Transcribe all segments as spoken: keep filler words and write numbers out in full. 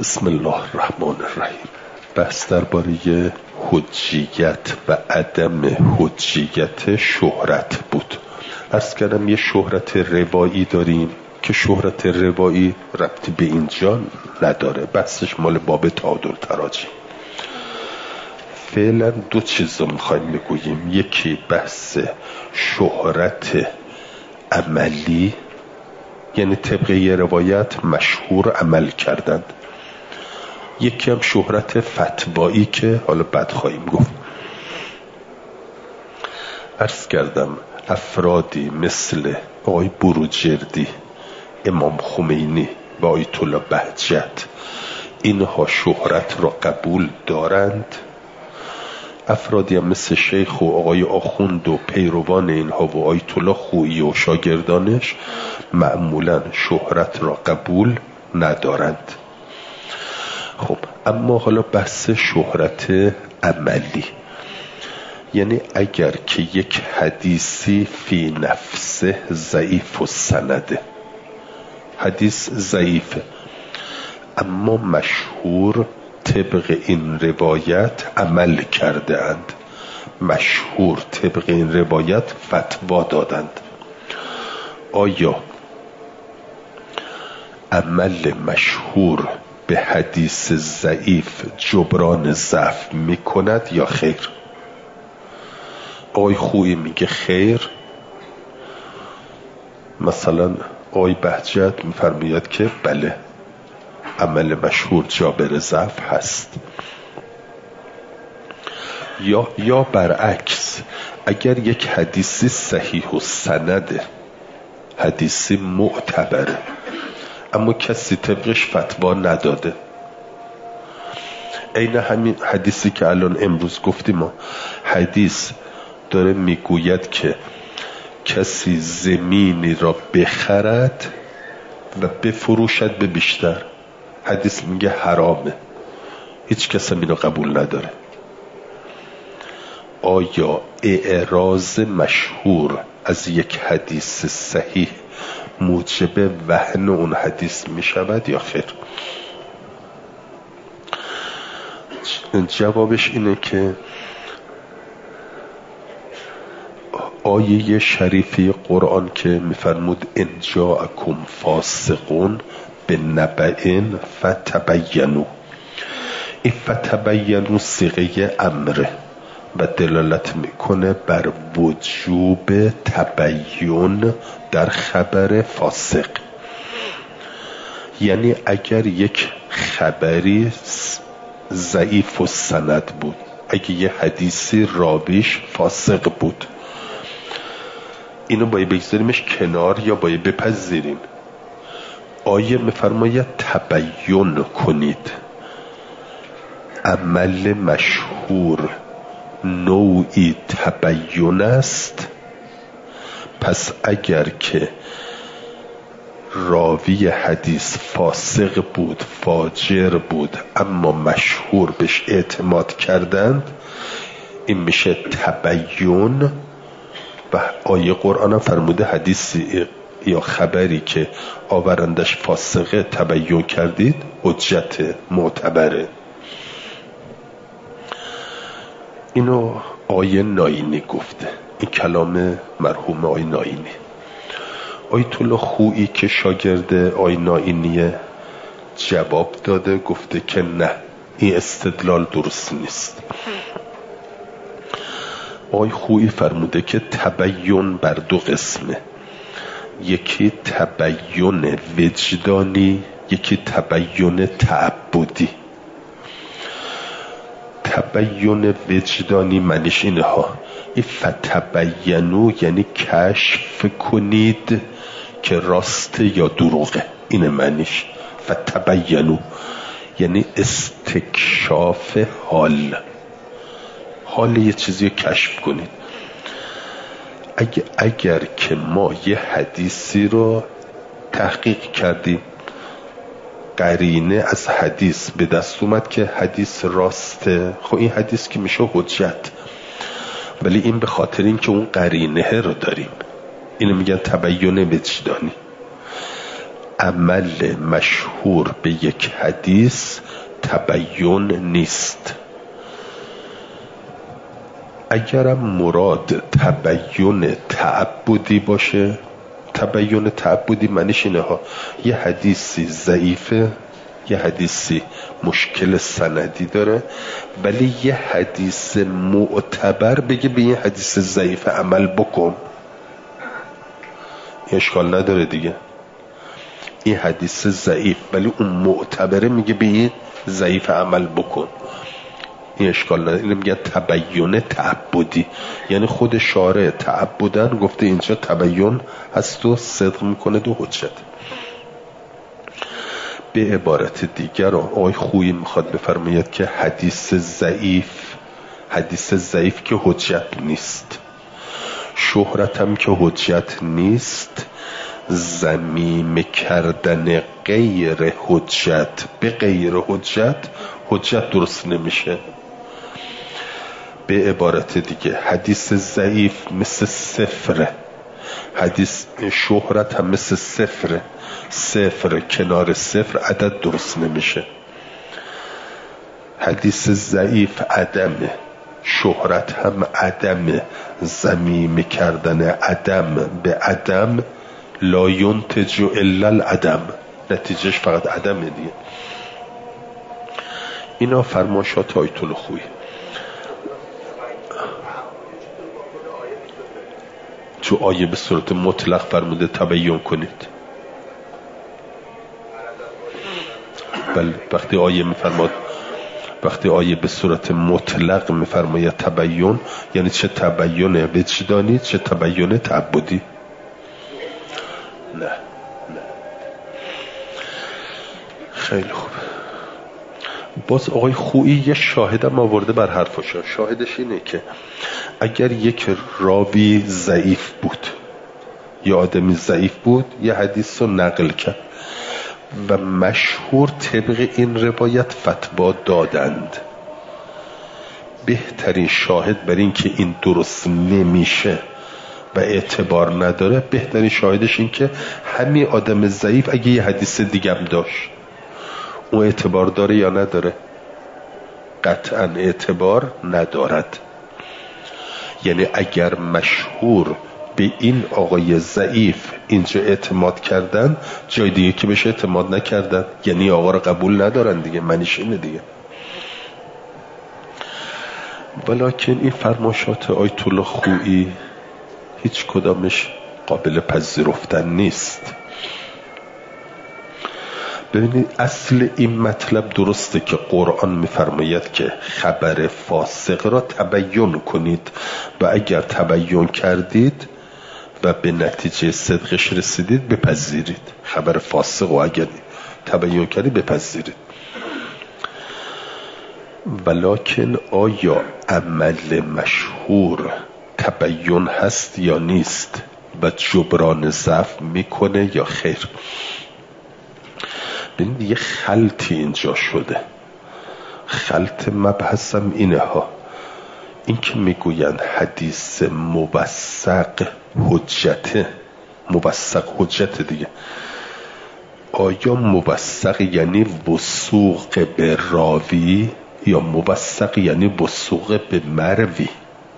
بسم الله الرحمن الرحیم. بحث درباره حجیت و عدم حجیت شهرت بود. عرض کردم یه شهرت روایی داریم که شهرت روایی ربطی به اینجا نداره، بحثش مال باب تعادل تراجم. فعلا دو چیز رو میخوایم بگوییم، یکی بحث شهرت عملی، یعنی طبق یه روایت مشهور عمل کردند، یکی هم شهرت فتوایی که حالا بعد خواهیم گفت. عرض کردم افرادی مثل آقای بروجردی، امام خمینی و آیت الله بهجت اینها شهرت را قبول دارند. افرادی هم مثل شیخ و آقای آخوند و پیروان اینها و آیت الله خویی و شاگردانش معمولا شهرت را قبول ندارند. خب اما حالا بحث شهرت عملی، یعنی اگر که یک حدیثی فی نفسه ضعیف و سنده، حدیث ضعیفه اما مشهور طبق این روایت عمل کرده اند، مشهور طبق این روایت فتوا دادند، آیا عمل مشهور به حدیث ضعیف جبران ضعف میکند یا خیر؟ آقای خویی میگه خیر، مثلا آقای بهجت میفرماید که بله عمل مشهور جابر ضعف هست. یا یا برعکس، اگر یک حدیثی صحیح و سنده، حدیثی معتبره اما کسی طبقش فتوا نداده، عین همین حدیثی که الان امروز گفتیم ما، حدیث داره میگوید که کسی زمینی را بخرد و بفروشد به بیشتر، حدیث میگه حرامه، هیچ کس هم اینو قبول نداره. آیا اعراض مشهور از یک حدیث صحیح موجب وهن اون حدیث میشود یا خیر؟ جوابش اینه که آیه شریفی قرآن که میفرمود ان جاءکم فاسقون بنبأ فتبینوا، این فتبینوا صیغه امره و دلالت میکنه بر وجوب تبیین در خبر فاسق. یعنی اگر یک خبری ضعیف و سند بود، اگه یه حدیثی راویش فاسق بود، اینو باید بگذاریمش کنار یا باید بپذیریم؟ آیه میفرماید تبیین کنید، عمل مشهور نوعی تبیین است، پس اگر که راوی حدیث فاسق بود، فاجر بود اما مشهور بهش اعتماد کردند، این میشه تبیین. و آیه قرآن هم فرموده حدیثی یا خبری که آورندش فاسقه تبیین کردید حجت معتبره. اینو آیه ناینی گفته، این کلام مرحوم آیه ناینی. آیت الله خویی که شاگرد آیه ناینیه جواب داده، گفته که نه این استدلال درست نیست. آیه خویی فرموده که تبیین بر دو قسمه، یکی تبیین وجدانی، یکی تبیین تعبدی. تبیین وجدانی معنیش اینه ها، این فتبینو یعنی کشف کنید که راست یا دروغه، اینه معنیش. فتبینو یعنی استکشاف حال، حال یه چیزی رو کشف کنید. اگر, اگر که ما یه حدیثی رو تحقیق کردیم، قرینه از حدیث به دست اومد که حدیث راسته، خب این حدیث که میشه حجت، ولی این به خاطر این که اون قرینه رو داریم، اینو میگن تبیین وجدانی. عمل مشهور به یک حدیث تبیین نیست. اگرم مراد تبیین تعبدی باشه، تبیین تعبدی معنیش اینه ها، یه حدیثی ضعیفه، یه حدیثی مشکل سندی داره، ولی یه حدیث معتبر بگه به یه حدیث ضعیف عمل بکن، اشکال نداره دیگه. این حدیث ضعیف ولی اون معتبره میگه به این ضعیف عمل بکن، این اشکال نداره. اینو میگه تبیین تعبدی، یعنی خود شارع تعبدن گفته اینجا تبیین هست و صدق میکنه دو حجت. به عبارت دیگر آقای خویی میخواد بفرماید که حدیث ضعیف، حدیث ضعیف که حجت نیست، شهرت هم که حجت نیست، ضمیم کردن غیر حجت به غیر حجت حجت درست نمیشه. به عبارت دیگه حدیث ضعیف مثل صفره، حدیث شهرت هم مثل صفره، صفر کنار صفر عدد درست نمیشه. حدیث ضعیف عدمه، شهرت هم عدمه، ضمیم کردن عدم به عدم لا ینتج الا العدم، نتیجهش فقط عدمه دیگه. اینا فرمایشات آیت الله خویی. تو آیه به صورت مطلق فرموده تبیین کنید، بل وقتی آیه میفرماد، وقتی آیه به صورت مطلق میفرماید تبیین، یعنی چه تبیین وجدانی چه تبیین تعبدی؟ نه نه. خیلی خوب. باز آقای خویی یه شاهدم آورده بر حرفش. شاهدش اینه که اگر یک راوی ضعیف بود، یه آدمی ضعیف بود، یه حدیث رو نقل کرد و مشهور طبق این روایت فتوا دادند، بهترین شاهد بر این که این درست نمیشه و اعتبار نداره، بهترین شاهدش این که همین آدم ضعیف اگه یه حدیث دیگه هم داشت، اون اعتبار داره یا نداره؟ قطعا اعتبار ندارد. یعنی اگر مشهور به این آقای ضعیف اینجا اعتماد کردن، جای دیگه که بهش اعتماد نکردن، یعنی آقا رو قبول ندارن دیگه، معنیش اینه دیگه. ولیکن این فرمایشات آیت الله خویی هیچ کدامش قابل پذیرفتن نیست. ببینید اصل این مطلب درسته که قرآن میفرماید که خبر فاسق را تبیین کنید و اگر تبیین کردید و به نتیجه صدقش رسیدید بپذیرید. خبر فاسق و اگر تبیین کردید بپذیرید. ولیکن آیا عمل مشهور تبیین هست یا نیست و جبران ضعف میکنه یا خیر؟ ببینید یه خلطی اینجا شده. خلط مبحثم اینه ها، این که میگوین حدیث موثق حجته، موثق حجت دیگه، آیا موثق یعنی وثوق به راوی یا موثق یعنی وثوق به مروی؟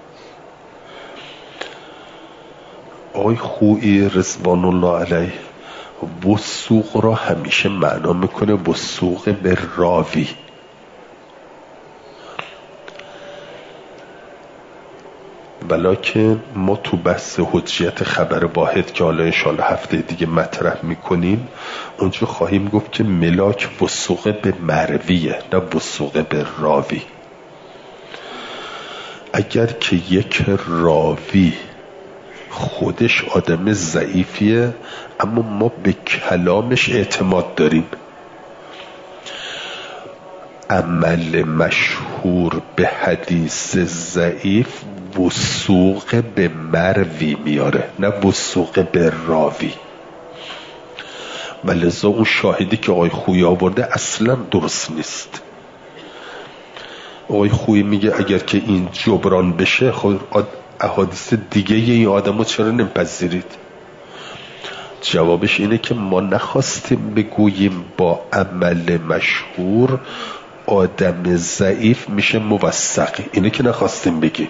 آقای خویی رضوان الله علیه وثوق را همیشه معنا میکنه وثوق به راوی. ولیکن ما تو بحث حجیت خبر واحد که حالا انشاءالله هفته دیگه مطرح میکنیم، اونجا خواهیم گفت که ملاک وثوق به مرویه نه وثوق به راوی. اگر که یک راوی خودش آدم ضعیفیه اما ما به کلامش اعتماد داریم، عمل مشهور به حدیث ضعیف وثوق به مروی میاره نه وثوق به راوی. ولذا اون شاهدی که آقای خویی آورده اصلا درست نیست. آقای خویی میگه اگر که این جبران بشه، خود احادیث دیگه این آدمو چرا نمیپذیرید؟ جوابش اینه که ما نخواستیم بگوییم با عمل مشهور آدم ضعیف میشه موثق، اینه که نخواستیم بگیم.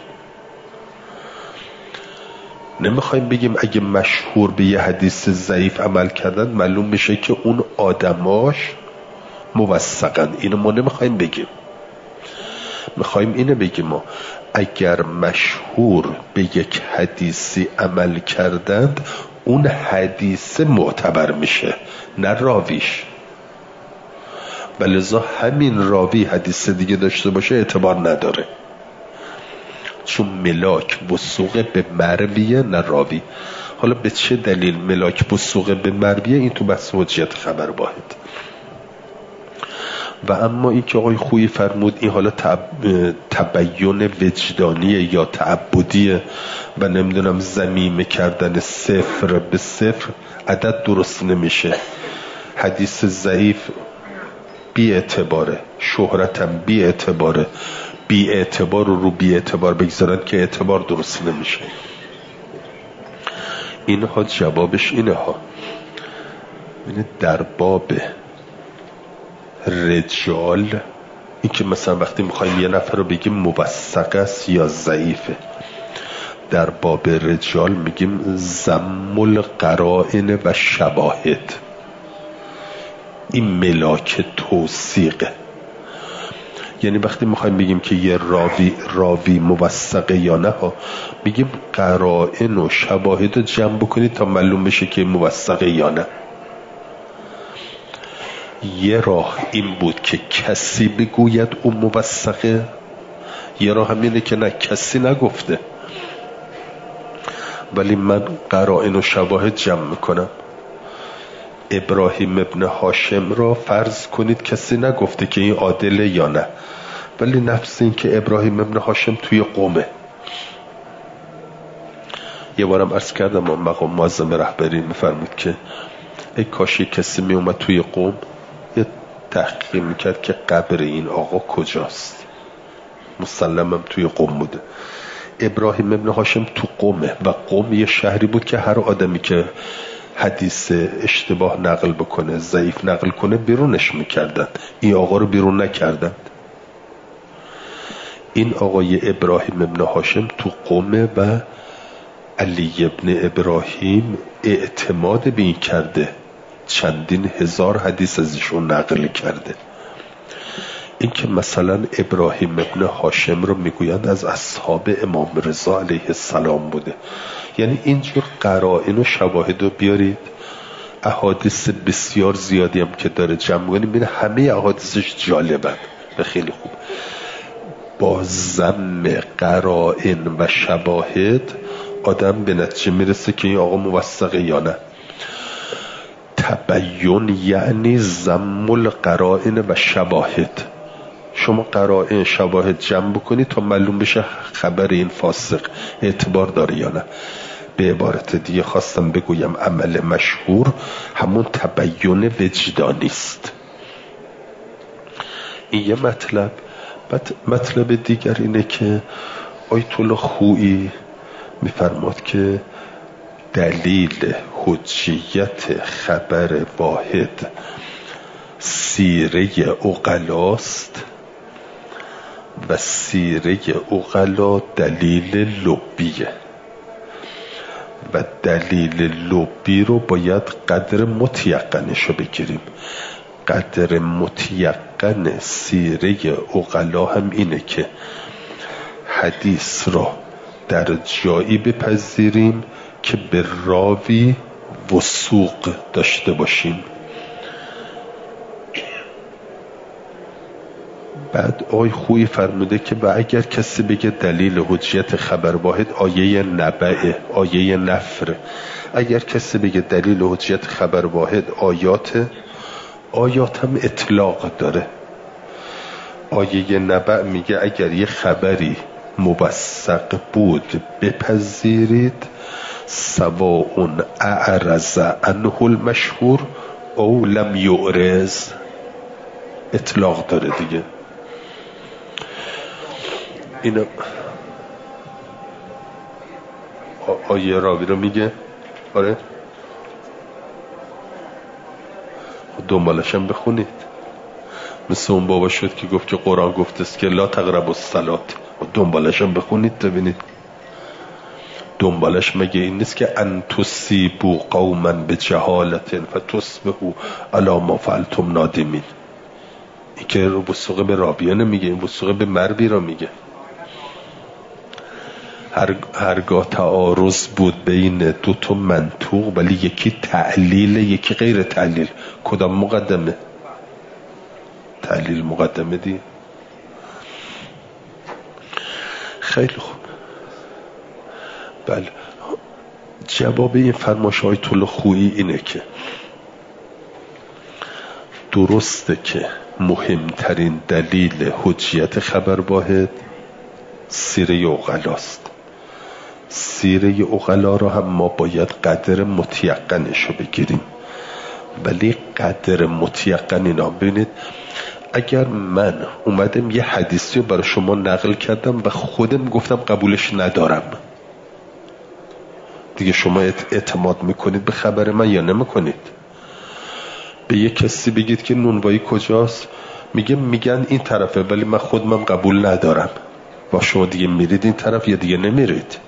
نمیخوایم بگیم اگه مشهور به یه حدیث ضعیف عمل کردن معلوم میشه که اون آدماش موثقن، اینو ما نمیخوایم بگیم. میخوایم اینو بگیم ما اگر مشهور به یک حدیثی عمل کردند اون حدیث معتبر میشه، نه راویش. ولذا همین راوی حدیث دیگه داشته باشه اعتبار نداره، چون ملاک وثوق به مرویه نه راوی. حالا به چه دلیل ملاک وثوق به مرویه این تو بحث حجیت خبر واحد. و اما این که آقای خویی فرمود این حالا تبیین وجدانیه یا تعبدیه و نمیدونم ضمیمه کردن صفر به صفر، عدد درست نمیشه. حدیث ضعیف بی اعتباره، شهرتم بی اعتباره، بی اعتبار رو رو بی اعتبار بگذارن که اعتبار درست نمیشه. اینها جوابش اینه ها. اینه در باب رجال، این که مثلا وقتی میخوایم یه نفر رو بگیم موثق است یا ضعیفه، در باب رجال میگیم ضم القرائن و شواهد. این ملاک توثیقه. یعنی وقتی میخوایم بگیم که یه راوی راوی موثقه یا نه ها، میگیم قرائن و شواهد رو جمع بکنید تا معلوم بشه که موثقه یا نه. یه راه این بود که کسی بگوید اون موثقه، یه راه همینه که نه کسی نگفته ولی من قرائن و شواهد جمع میکنم. ابراهیم ابن هاشم را فرض کنید کسی نگفته که این عادله یا نه، ولی نفس این که ابراهیم ابن هاشم توی قومه. یه بارم عرض کردم مقام معظم رهبری میفرمود که ای کاشی کسی میومد توی قوم یه تحقیق میکرد که قبر این آقا کجاست، مسلمم توی قوم بوده. ابراهیم ابن هاشم تو قومه و قوم یه شهری بود که هر آدمی که حدیث اشتباه نقل بکنه، ضعیف نقل کنه، بیرونش میکردن. این آقا رو بیرون نکردن. این آقای ابراهیم ابن هاشم تو قومه و علی ابن ابراهیم اعتماد به این کرده، چندین هزار حدیث از ایشون نقل کرده. این که مثلا ابراهیم ابن هاشم رو میگویند از اصحاب امام رضا علیه السلام بوده. یعنی اینجور قرائن و شواهد رو بیارید، احادیث بسیار زیادی هم که داره جمع کنیم، ببین همه احادیثش جالبن و خیلی خوب. با ضم قرائن و شواهد آدم به نتیجه میرسه که این آقا موثقه یا نه. تبیین یعنی ضم القرائن و شواهد. شما قرائن شواهد جمع بکنید تا معلوم بشه خبر این فاسق اعتبار داره یا نه. به عبارت دیگه خواستم بگویم عمل مشهور همون تبیین وجدانی است. این یه مطلب. بعد مطلب دیگر اینه که آیت الله خویی میفرماد که دلیل حجیت خبر واحد سیره عقلاست و سیره عقلا دلیل لبیه و دلیل لبی رو باید قدر متیقنش رو بگیریم. قدر متیقن سیره عقلا هم اینه که حدیث را در جایی بپذیریم که به راوی وثوق داشته باشیم. بعد آی خویی فرموده که و اگر کسی بگه دلیل حجیت خبر واحد آیه نبعه، آیه نفر، اگر کسی بگه دلیل حجیت خبر واحد آیات، آیات هم اطلاق داره. آیه نبع میگه اگر یه خبری موثق بود بپذیرید، سواء اعرض عنه المشهور او لم یعرض. اطلاق داره دیگه. اینو آیه راوی رو میگه. آره دنبالشم بخونید. مثل اون بابا شد که گفت که قرآن گفت است که لا تقربوا الصلاة، دنبالشم بخونید ببینید دنبالش مگه این نیست که ان تصیبوا قوما بجهالة فتصبحوا علی ما فعلتم نادمین. این که وثوقه به رابیه نمیگه، این وثوقه به مربی را میگه. هر هرگاه تعارض بود بین دو تا منطوق ولی یکی تعلیل یکی غیر تعلیل، کدام مقدمه؟ تعلیل مقدمه دی. خیلی خوب. بله، جواب این فرمایش آیت الله خویی اینه که درسته که مهمترین دلیل حجیت خبر واحد سیره عقلاست. سیره عقلا رو هم ما باید قدر متیقنش رو بگیریم، ولی قدر متیقن اینا ببینید، اگر من اومدم یه حدیثی رو برای شما نقل کردم و خودم گفتم قبولش ندارم، دیگه شما اعتماد میکنید به خبر من یا نمیکنید؟ به یه کسی بگید که نونوایی کجاست، میگه میگن این طرفه ولی من خودم قبول ندارم، و شما دیگه میرید این طرف یا دیگه نمیرید؟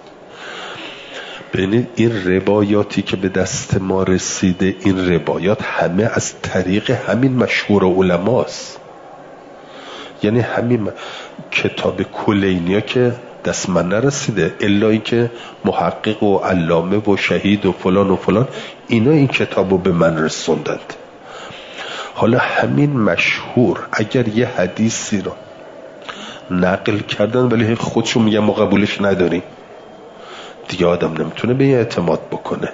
ببینید این روایاتی که به دست ما رسیده، این روایات همه از طریق همین مشهور علماست. یعنی همین کتاب کلینیا که دست من نرسیده، الا این که محقق و علامه و شهید و فلان و فلان اینا این کتابو به من رسوندند. حالا همین مشهور اگر یه حدیثی رو نقل کردن ولی خودشون میگن ما قبولش نداریم، دیگه آدم نمیتونه به اعتماد بکنه.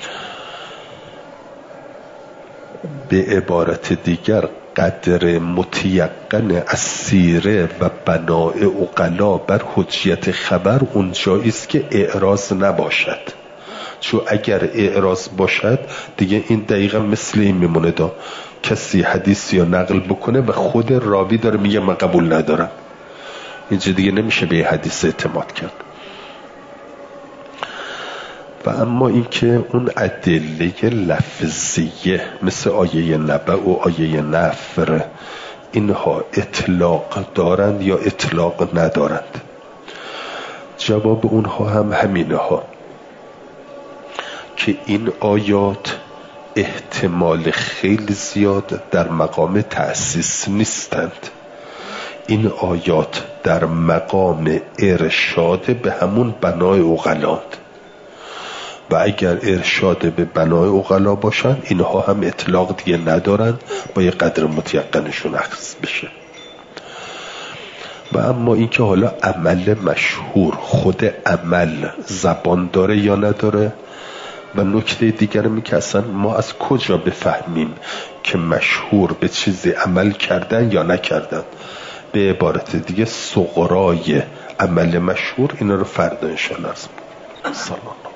به عبارت دیگر قدر متیقن از سیره و بناء عقلا بر حجیت خبر اونجاییست که اعراض نباشد، چون اگر اعراض باشد دیگه این دقیقا مثل این میمونه دا کسی حدیثی رو نقل بکنه و خود راوی داره میگه من قبول ندارم، اینجا دیگه نمیشه به حدیث اعتماد کرد. و اما اینکه اون ادله لفظیه مثل آیه نبأ و آیه نفر اینها اطلاق دارند یا اطلاق ندارند، جواب اونها هم همینه ها که این آیات احتمال خیلی زیاد در مقام تأسیس نیستند. این آیات در مقام ارشاد به همون بنای عقلاند و اگر ارشاد به بنای عقلا باشن اینها هم اطلاق دیگه ندارن، با یه قدر متیقنشون اخذ بشه. و اما اینکه حالا عمل مشهور خود عمل زبان داره یا نداره، و نکته دیگر می که اصلا ما از کجا بفهمیم که مشهور به چیزی عمل کردن یا نکردن؟ به عبارت دیگه صغرای عمل مشهور اینا رو فردا انشاءالله. سلام.